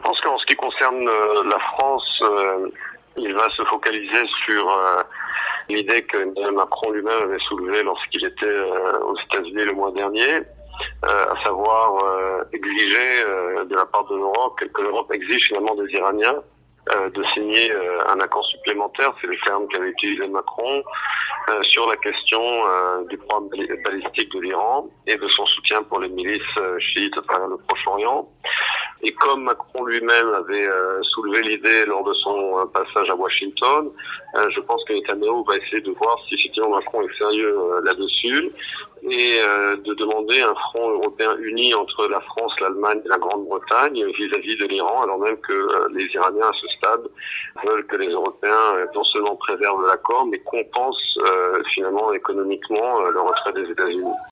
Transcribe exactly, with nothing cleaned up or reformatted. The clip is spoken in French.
pense qu'en ce qui concerne euh, la France, euh, il va se focaliser sur euh, l'idée que Emmanuel Macron lui-même avait soulevée lorsqu'il était euh, aux États-Unis le mois dernier, euh, à savoir euh, exiger euh, de la part de l'Europe, que l'Europe exige finalement des Iraniens euh, de signer euh, un accord supplémentaire, c'est les termes qu'avait utilisé Macron, euh, sur la question euh, du programme balistique de l'Iran et de son soutien pour les milices euh, chiites à travers le Proche-Orient. Et comme Macron lui-même avait euh, soulevé l'idée lors de son euh, passage à Washington, euh, je pense que Netanyahu va essayer de voir si effectivement Macron est sérieux euh, là-dessus et euh, de demander un front européen uni entre la France, l'Allemagne et la Grande-Bretagne vis-à-vis de l'Iran, alors même que euh, les Iraniens à ce stade veulent que les Européens euh, non seulement préservent l'accord, mais compensent euh, finalement économiquement euh, le retrait des États-Unis.